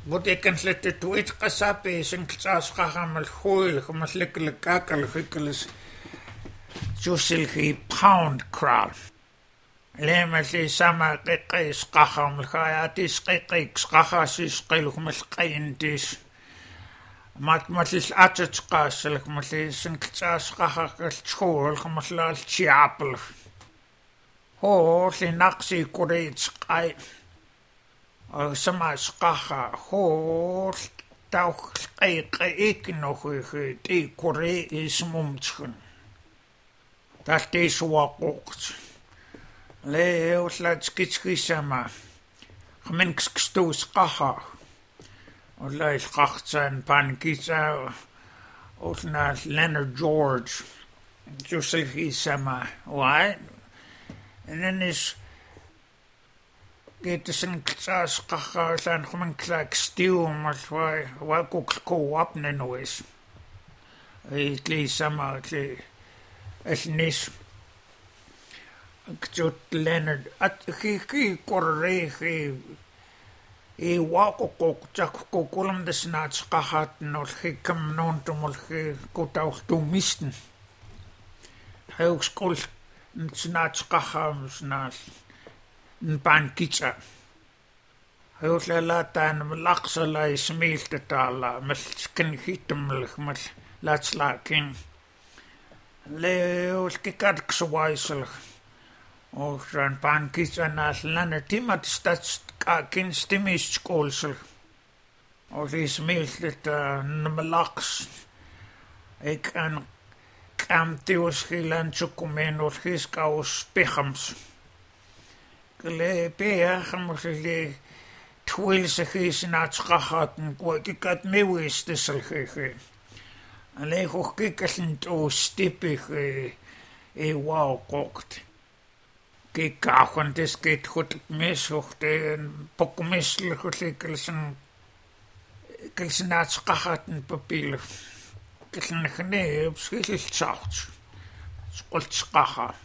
Mutta eikä slette tuit kasapi sen ksaas kahamal huil kumaslikle kakal hikkelis jusilhi pound crawl. Lemasi sama qeqis qahamal khayatis qeqiks qahasis qilhumal qaintis. Matmalis atats qasel kumalis sen ksaas qahakal chul kumaslal chiapel. Ho linaqsi kurits qai. Sama skaha hol tauch ik nog die kore is mumtschen. Dat is wakocht. Leo slatskitski sama. Gemenkstu skaha. Olai skachtsen pankitsa. Osna Leonard George. Joselgi sama. Why? And then is Get is een ksaskacha zijn gewoon krak stil, maar waar ook co-op no is. Het lees sama het nis. Ik zat Leonard at ge korre walk ook jak kolom de snatskacha no ge kam non to mol ge kot auch to misten. Ook skol snatskacha snas. Pankitsa. Heuslella tan laksala ismilte tala mesken hitumlich mas latslakin. Leus kikat kswaisel. Och ran pankitsa nas laner timat stats kin stimis skolsel. Och ismilte nmlaks. Ik an kamtius hilan chukumen och hiskaus pichams. Le beer moest je twilse geesnaat schachten, ik had meeuwis te zeggen. Alleen ook kikkend o stippig wauw kocht. Kijk, want het gaat goed mis, ook de pokmisselijk kilsenaat schachten papier. Kilsen genee op schild zout. Skolt schachen.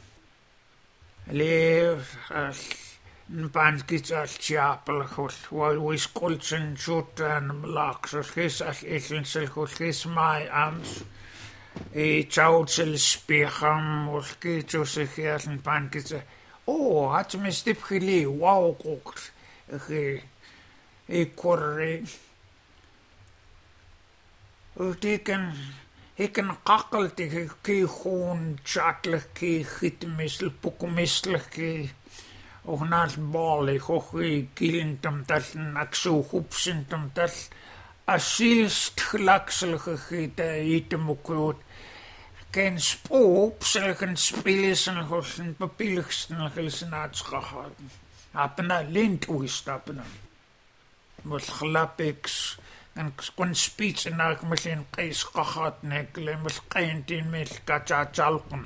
Leef Pankits al chapel we skoltsen shoot and blocks of his as his my arms choudsel spicham of kitso zich en pankits had me stip gele wow kokt korre ik kan kakkel tegen gewoon chatlig gitmissel pokomisselig och naast balig och kilintam tassen akso hupsentam tas asilst glakselige gite itemokroot ken spoopselgen spilisen hosen papieligsten gelsenaats gehad apna lint oestappen wat glapix en kon speech en ik misschien kees gehad nekle misschien in met kachalken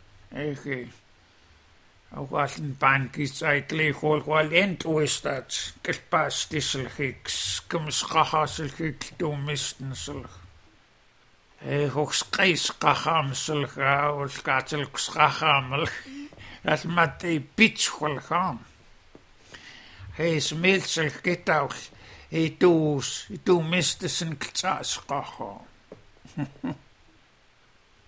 ook was een pankits eigenlijk wel ent oestats pas disselgiks kumschachasselgik domistensel hoog skyschahamsel gaal skatselschachamel dat met die pitch wel gaan hij smeelsel getaus hij doos miste zijn ktsaschacha